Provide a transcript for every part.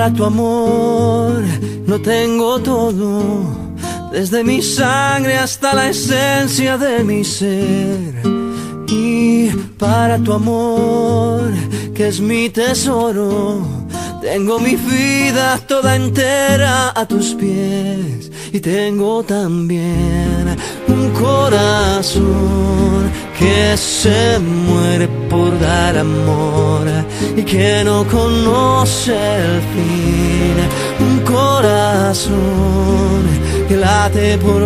Para tu amor lo tengo todo, desde mi sangre hasta la esencia de mi ser. Y para tu amor, que es mi tesoro, tengo mi vida toda entera a tus pies. Y tengo también un corazón que se muere por dar amor y que no conoce el fin. Un corazón que late por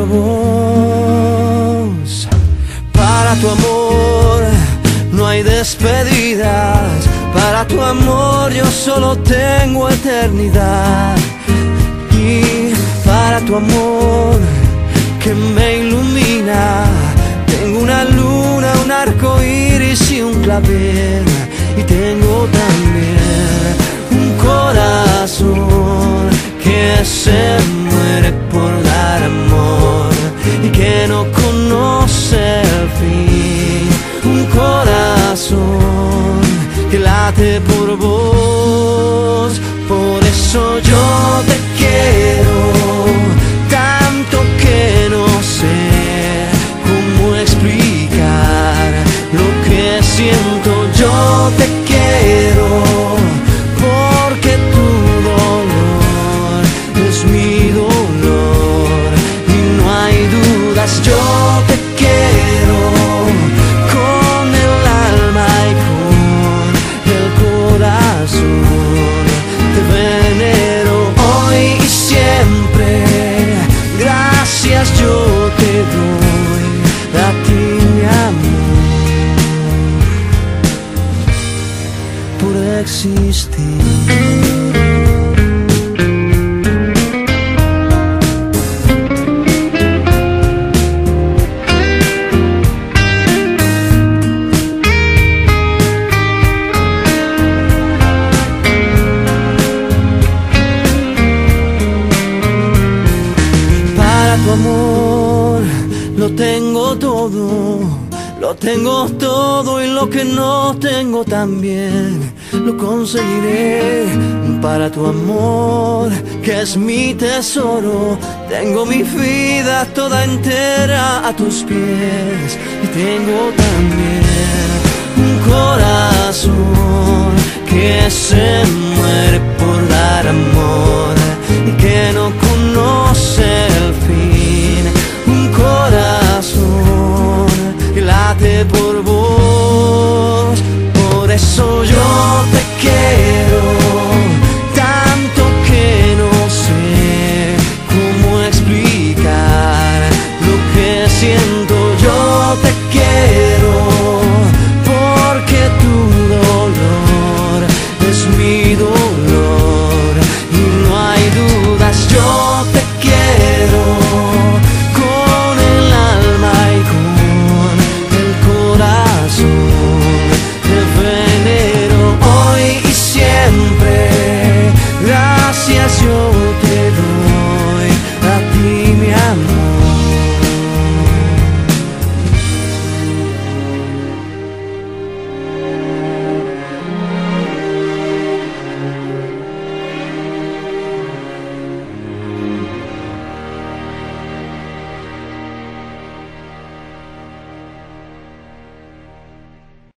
vos. Para tu amor no hay despedidas, para tu amor yo solo tengo eternidad. Y para tu amor que me ilumina, tengo una luna, un arco iris y un clavel. Y tengo también un corazón que se muere por dar amor y que no conoce el fin. Un corazón que late por vos. Por eso yo te quiero tanto que no sé cómo explicar lo que siento. Yo te quiero porque tu dolor es mi dolor y no hay dudas. Yo te quiero con el alma y con el corazón. Te venero hoy y siempre. Gracias yo te doy a ti, mi amor, por existir. Tu amor lo tengo todo, lo tengo todo y lo que no tengo también lo conseguiré. Para tu amor, que es mi tesoro, tengo mi vida toda entera a tus pies. Y tengo también un corazón que se muere por dar amor y que no conoce el fin.